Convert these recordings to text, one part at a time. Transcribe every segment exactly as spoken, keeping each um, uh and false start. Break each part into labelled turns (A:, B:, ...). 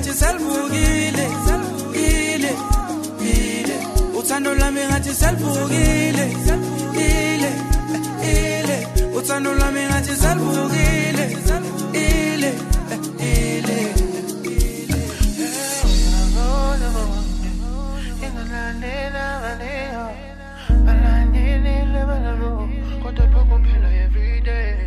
A: ngathi selivukile ile ile uthando lami ngathi selivukile ile ile uthando lami ngathi selivukile ile ile every day.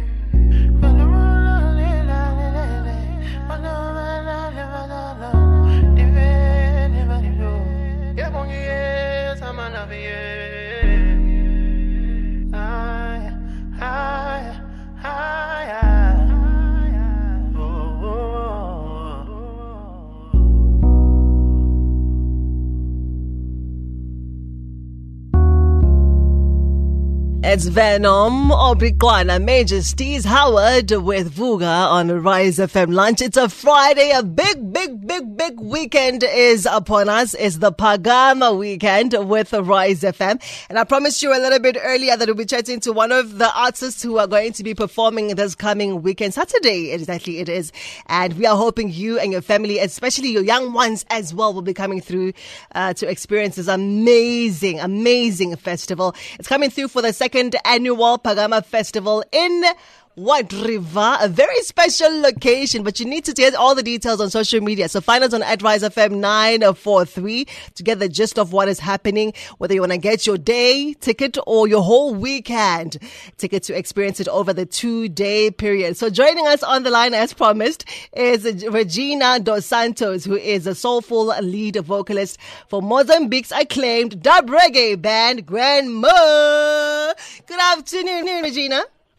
B: It's Venom, Obrikwana, Major Steez Howard with Vuga on Rise F M Lunch. It's a Friday. A big, big, big, big weekend is upon us. It's the Pagama weekend with Rise F M. And I promised you a little bit earlier that we'll be chatting to one of the artists who are going to be performing this coming weekend. Saturday, exactly it is. And we are hoping you and your family, especially your young ones as well, will be coming through uh, to experience this amazing, amazing festival. It's coming through for the second annual Pagama Festival in White River, a very special location, but you need to get all the details on social media. So find us on at Rise F M nine four three to get the gist of what is happening, whether you want to get your day ticket or your whole weekend ticket to experience it over the two-day period. So joining us on the line, as promised, is Regina Dos Santos, who is a soulful lead vocalist for Mozambique's acclaimed dub reggae band, Grandma. Good afternoon, Regina.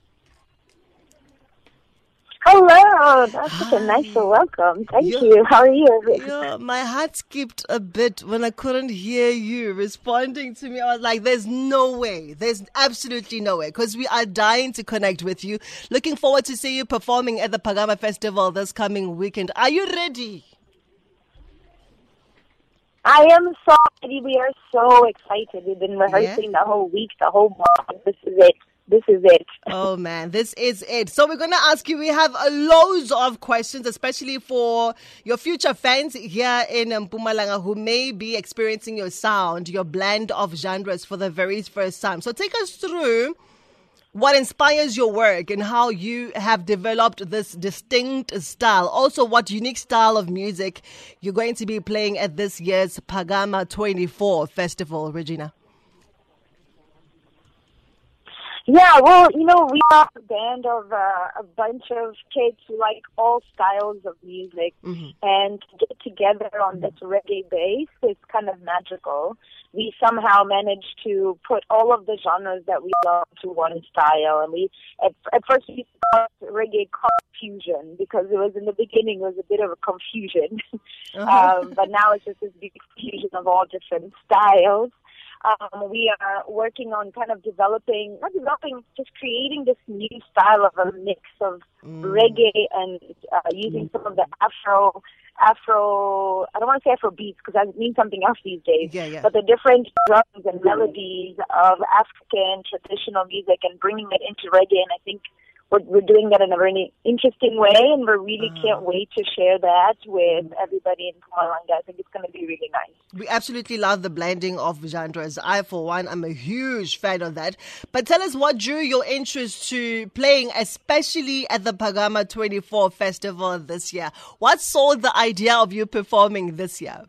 C: Hello, that's such a nice welcome. Thank
B: yeah.
C: you. How are you?
B: Yeah, my heart skipped a bit when I couldn't hear you responding to me. I was like, there's no way. There's absolutely no way, because we are dying to connect with you. Looking forward to see you performing at the Pagama Festival this coming weekend. Are you ready?
C: I am so ready. We are so excited. We've been rehearsing yeah. the whole week, the whole month. This is it. This is it.
B: Oh, man, this is it. So we're going to ask you, we have uh, loads of questions, especially for your future fans here in Mpumalanga who may be experiencing your sound, your blend of genres for the very first time. So take us through what inspires your work and how you have developed this distinct style. Also, what unique style of music you're going to be playing at this year's Pagama twenty-four Festival, Regina.
C: Yeah, well, you know, we are a band of uh, a bunch of kids who like all styles of music, mm-hmm. and to get together on this reggae base is kind of magical. We somehow managed to put all of the genres that we love to one style, and we at, at first we thought reggae confusion because it was in the beginning it was a bit of a confusion, uh-huh. um, but now it's just this big fusion of all different styles. Um, we are working on kind of developing, not developing, just creating this new style of a mix of mm. reggae and uh, using mm. some of the Afro, Afro, I don't want to say Afro beats because that means something else these days,
B: yeah, yeah.
C: but the different drums and melodies of African traditional music and bringing it into reggae. And I think we're, we're doing that in a very interesting way, and we really uh, can't wait to share that with everybody in Mpumalanga. I think it's going to be really nice.
B: We absolutely love the blending of genres. I, for one, am a huge fan of that. But tell us what drew your interest to playing, especially at the Pagama twenty-four Festival this year. What sold the idea of you performing this year?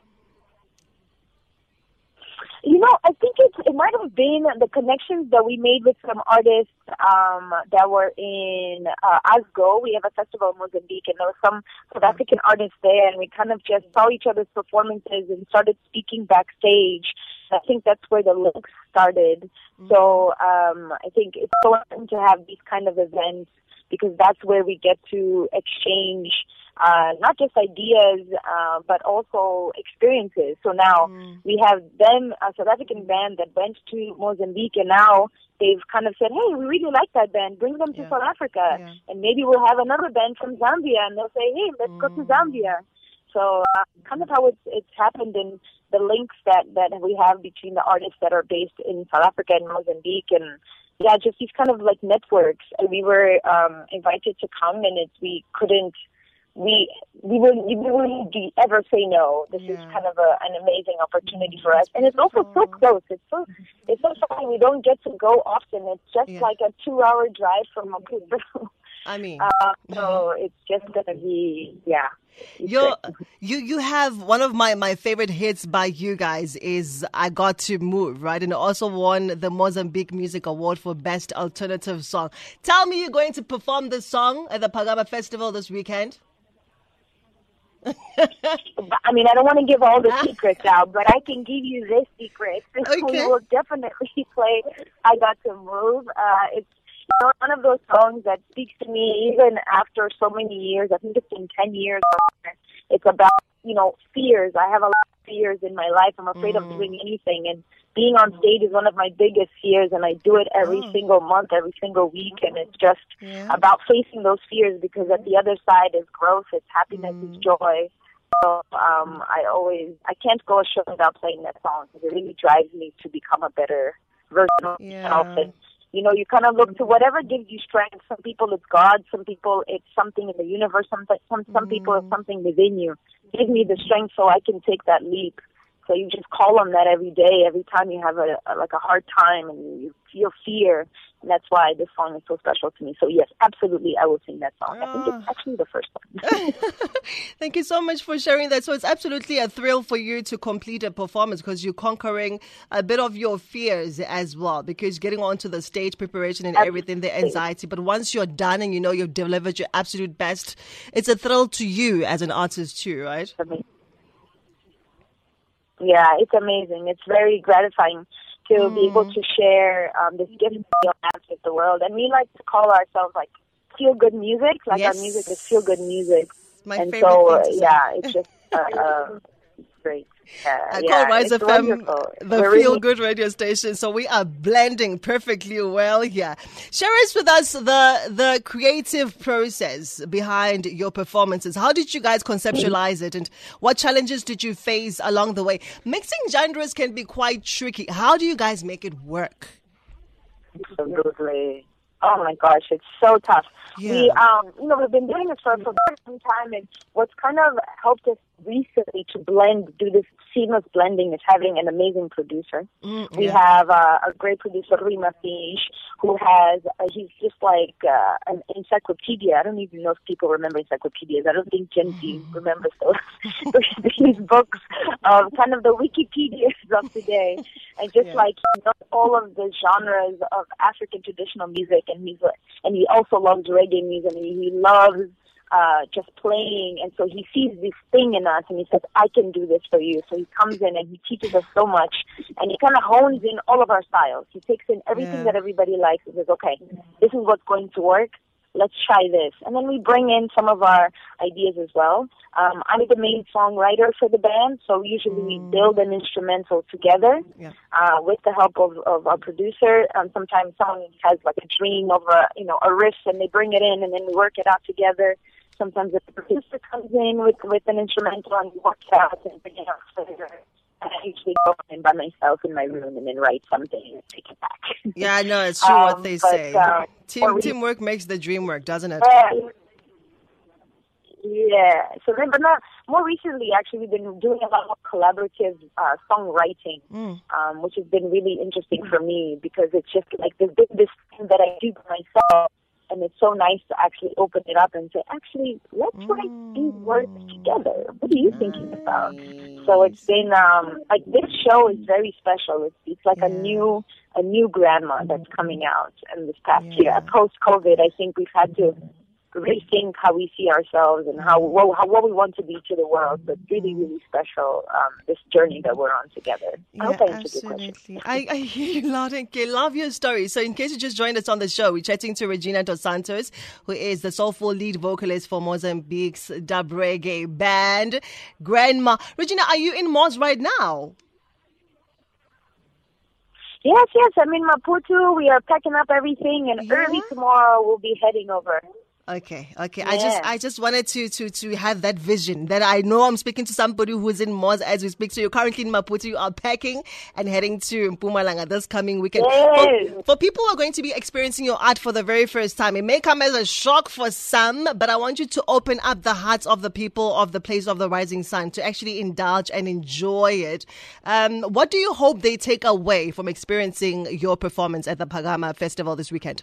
C: You know, I think it, it might have been the connections that we made with some artists um, that were in uh, Asgo. We have a festival in Mozambique, and there were some South African artists there, and we kind of just saw each other's performances and started speaking backstage. I think that's where the links started. Mm-hmm. So um, I think it's so important to have these kind of events because that's where we get to exchange Uh, not just ideas, uh, but also experiences. So now mm. we have them, a South African band that went to Mozambique, and now they've kind of said, hey, we really like that band, bring them to yeah. South Africa. Yeah. And maybe we'll have another band from Zambia, and they'll say, hey, let's mm. go to Zambia. So uh, kind of how it's, it's happened, and the links that, that we have between the artists that are based in South Africa and Mozambique, and yeah, just these kind of like networks. And we were um, invited to come, and it's, we couldn't we we wouldn't we wouldn't be, ever say no. This
B: Yeah.
C: is kind of a, an amazing opportunity for us, and it's also so close. It's so it's so something we don't get to go often. It's just
B: Yeah.
C: like a two-hour drive from Maputo.
B: I mean,
C: uh, so it's just gonna be yeah. it's
B: You're,
C: great.
B: you you have one of my, my favorite hits by you guys is I Got to Move, right? And it also won the Mozambique Music Award for Best Alternative Song. Tell me you're going to perform this song at the Pagama Festival this weekend?
C: I mean, I don't want to give all the secrets out, but I can give you this secret.
B: Okay.
C: We will definitely play I Got to Move. Uh, it's you know, one of those songs that speaks to me even after so many years. I think it's been ten years. It's about, you know, fears. I have a lot of fears in my life. I'm afraid
B: Mm.
C: of doing anything. And being on stage is one of my biggest fears, and I do it every
B: Oh.
C: single month, every single week. And it's just
B: Yeah.
C: about facing those fears, because at the other side is growth, it's happiness,
B: Mm.
C: it's joy. So um, I always, I can't go a show without playing that song, because it really drives me to become a better version of
B: Yeah.
C: myself. And, you know, you kind of look to whatever gives you strength. Some people it's God, some people it's something in the universe, some, some, some people it's something within you. Give me the strength so I can take that leap. So you just call on that every day, every time you have a, a like a hard time and you feel fear. And that's why this song is so special to me. So yes, absolutely, I will sing that song. I think it's actually the first one.
B: Thank you so much for sharing that. So it's absolutely a thrill for you to complete a performance because you're conquering a bit of your fears as well, because getting onto the stage preparation and everything, the anxiety. But once you're done and you know you've delivered your absolute best, it's a thrill to you as an artist too, right?
C: Yeah, it's amazing. It's very gratifying to mm. be able to share um, this gift we have with the world. And we like to call ourselves like feel good music. Like
B: yes.
C: our music is feel good music.
B: My
C: and
B: favorite
C: so,
B: thing
C: uh,
B: to say.
C: yeah, it's just uh, uh, it's great. Uh,
B: I
C: yeah,
B: call Rise
C: it's
B: F M
C: wonderful.
B: the
C: We're
B: feel
C: really-
B: good radio station, so we are blending perfectly well here. Share us with us the the creative process behind your performances. How did you guys conceptualize it, and what challenges did you face along the way? Mixing genres can be quite tricky. How do you guys make it work?
C: Absolutely. Oh my gosh, it's so tough.
B: Yeah.
C: We, um, you know, we've been doing this for, for quite some time, and what's kind of helped us recently to blend, do this seamless blending, is having an amazing producer.
B: Mm,
C: we
B: yeah.
C: have uh, a great producer, Rima Fish, who has, uh, he's just like uh, an encyclopedia. I don't even know if people remember encyclopedias. I don't think Gen Z remembers those. These books, um, kind of the Wikipedias of today. And just
B: Yeah.
C: like he knows all of the genres of African traditional music, and he's and he also loves reggae music, and he loves uh, just playing. And so he sees this thing in us, and he says, "I can do this for you." So he comes in and he teaches us so much, and he kind of hones in all of our styles. He takes in everything
B: Yeah.
C: that everybody likes and says, "Okay, this is what's going to work. Let's try this." And then we bring in some of our ideas as well. Um, I'm the main songwriter for the band, so usually we build an instrumental together
B: Yeah.
C: uh, with the help of, of our producer. Um, sometimes someone has like a dream of a, you know, a riff, and they bring it in, and then we work it out together. Sometimes the producer comes in with, with an instrumental, and we work it out and bring it out together. And I usually go in by myself in my room and then write something and take it back.
B: Yeah, I know, it's true what
C: Um,
B: they
C: but,
B: say.
C: uh,
B: Team,
C: or we-
B: teamwork makes the dream work, doesn't it?
C: Uh, yeah. So then, but not more recently. Actually, we've been doing a lot more collaborative uh, songwriting,
B: Mm.
C: um, which has been really interesting for me, because it's just like there's been this thing that I do by myself, and it's so nice to actually open it up and say, actually, let's write these words together. What are you thinking about? So it's been um, like this show is very special. It's it's like a
B: Yeah.
C: new a new grandma that's coming out. And this past
B: Yeah.
C: year, post COVID, I think we've had to rethink how we see ourselves and how what, how what we want to be to the world. But really, really special, um, this journey that we're on together. I hope I answered your question.
B: absolutely. I, I hear you loud and clear. Love your story. So in case you just joined us on the show, we're chatting to Regina Dos Santos, who is the soulful lead vocalist for Mozambique's dub reggae band, Grandma. Regina, are you in Moz right now?
C: Yes, yes. I'm in Maputo. We are packing up everything, and
B: Yeah?
C: early tomorrow we'll be heading over.
B: Okay, okay.
C: Yeah.
B: I just I just wanted to to to have that vision that I know I'm speaking to somebody who's in Moz as we speak. So you're currently in Maputo, you are packing and heading to Mpumalanga this coming weekend.
C: Yes.
B: For, for people who are going to be experiencing your art for the very first time, it may come as a shock for some, but I want you to open up the hearts of the people of the Place of the Rising Sun to actually indulge and enjoy it. Um, what do you hope they take away from experiencing your performance at the Phagama Festival this weekend?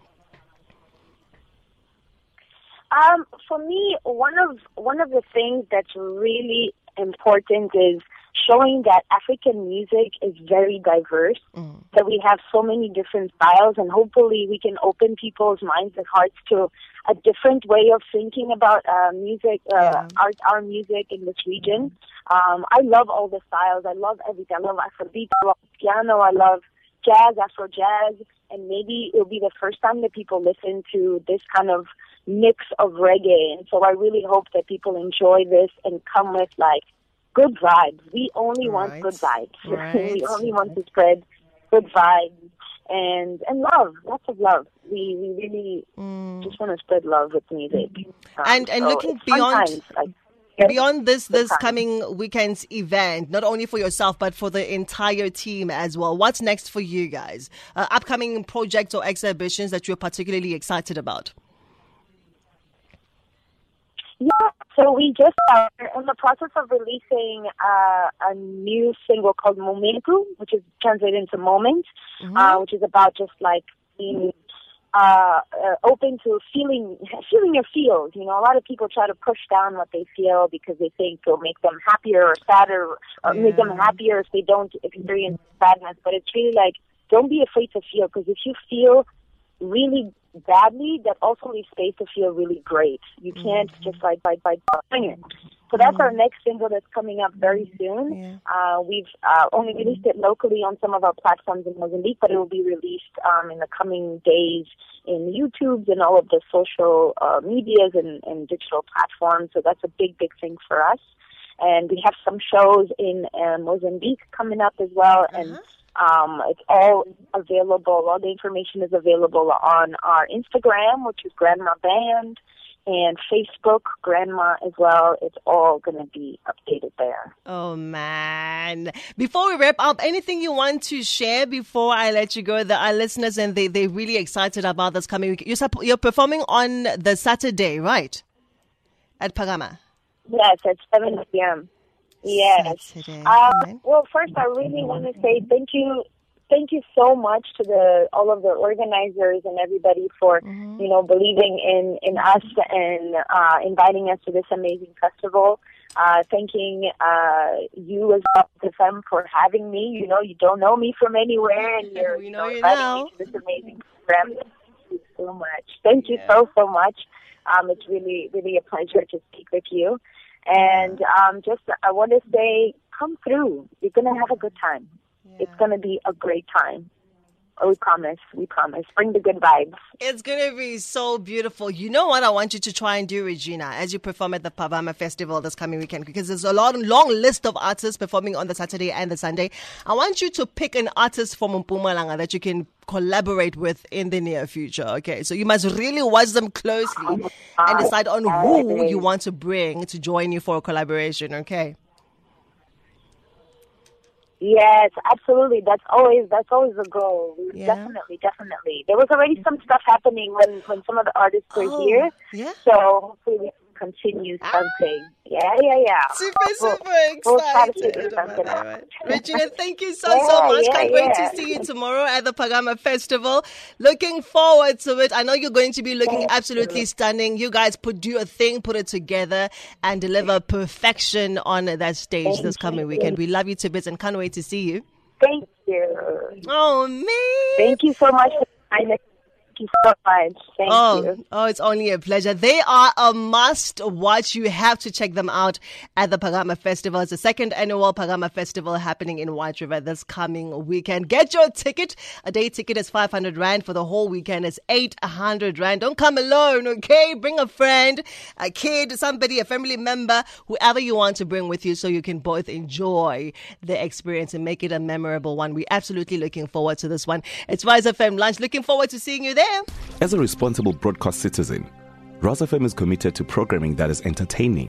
C: Um, for me, one of one of the things that's really important is showing that African music is very diverse, mm. that we have so many different styles, and hopefully we can open people's minds and hearts to a different way of thinking about uh, music, uh, yeah. art, our music in this region. Um, I love all the styles. I love everything. I love Afrobeat, I love piano, I love jazz, Afro jazz, and maybe it'll be the first time that people listen to this kind of mix of reggae. And so I really hope that people enjoy this and come with like good vibes. We only right. want good vibes.
B: Right.
C: We only want to spread good vibes and and love, lots of love. We we really mm. just want to spread love with music. Um,
B: and and
C: so
B: looking beyond.
C: Times, like,
B: Beyond this this coming weekend's event, not only for yourself, but for the entire team as well, what's next for you guys? Uh, upcoming projects or exhibitions that you're particularly excited about?
C: Yeah, so we just are in the process of releasing uh, a new single called Momentu, which is translated into Moment, mm-hmm. uh, which is about just like being Uh, uh, open to feeling feeling your feels. You know, a lot of people try to push down what they feel because they think it'll make them happier or sadder, or yeah. make them happier if they don't experience sadness. But it's really like, don't be afraid to feel, because if you feel really badly, that also leaves space to feel really great. You can't mm-hmm. just like by by doing it. So that's mm-hmm. our next single that's coming up very soon.
B: Yeah.
C: Uh, we've uh, only released it locally on some of our platforms in Mozambique, but it will be released um, in the coming days in YouTube and all of the social uh, medias and, and digital platforms. So that's a big, big thing for us. And we have some shows in uh, Mozambique coming up as well. Uh-huh. And um, it's all available. All the information is available on our Instagram, which is Grandma Band, and Facebook, Grandma as well. It's all going to be updated there.
B: Oh, man. Before we wrap up, anything you want to share before I let you go? The our listeners, and they, they're really excited about this coming week. You're, you're performing on the Saturday, right? At Phagama?
C: Yes, at seven p.m. Yes.
B: Saturday.
C: Uh, well, first, I really want to say thank you Thank you so much to the all of the organizers and everybody for, mm-hmm. you know, believing in, in us and uh, inviting us to this amazing festival. Uh, thanking uh, you as well, Fem, for having me. You know, you don't know me from anywhere, and you're
B: we know
C: you know,
B: you
C: inviting
B: now.
C: me to this amazing program. Thank you so much. Thank you
B: yeah.
C: so, so much. Um, it's really, really a pleasure to speak with you. And um, just, I want to say, come through. You're going to have a good time. Yeah. It's going to be a great time. We promise. We promise. Bring the good vibes.
B: It's going to be so beautiful. You know what I want you to try and do, Regina, as you perform at the Phagama Festival this coming weekend, because there's a long, long list of artists performing on the Saturday and the Sunday. I want you to pick an artist from Mpumalanga that you can collaborate with in the near future. Okay, so you must really watch them closely and decide on who you want to bring to join you for a collaboration. Okay.
C: Yes, absolutely. That's always that's always the goal.
B: Yeah.
C: Definitely, definitely. There was already some stuff happening when, when some of the artists were
B: oh,
C: here.
B: Yeah.
C: So hopefully we can continue something. Ah. Yeah, yeah, yeah.
B: Super,
C: we'll,
B: super
C: we'll
B: excited.
C: Right.
B: Regina, thank you so,
C: yeah,
B: so much.
C: Yeah,
B: Can't
C: yeah.
B: wait to see you tomorrow at the Phagama Festival. Looking forward to it. I know you're going to be looking thank absolutely you. stunning. You guys put do a thing, put it together, and deliver perfection on that stage thank this coming you. weekend. We love you to bits and can't wait to see you.
C: Thank you.
B: Oh, man.
C: Thank you so much for Thank you so much. Thank
B: oh,
C: you.
B: Oh, it's only a pleasure. They are a must watch. You have to check them out at the Phagama Festival. It's the second annual Phagama Festival happening in White River this coming weekend. Get your ticket. A day ticket is five hundred rand. For the whole weekend is eight hundred rand. Don't come alone, okay? Bring a friend, a kid, somebody, a family member, whoever you want to bring with you so you can both enjoy the experience and make it a memorable one. We're absolutely looking forward to this one. It's Rise F M Lunch. Looking forward to seeing you there.
D: As a responsible broadcast citizen, Rise F M is committed to programming that is entertaining,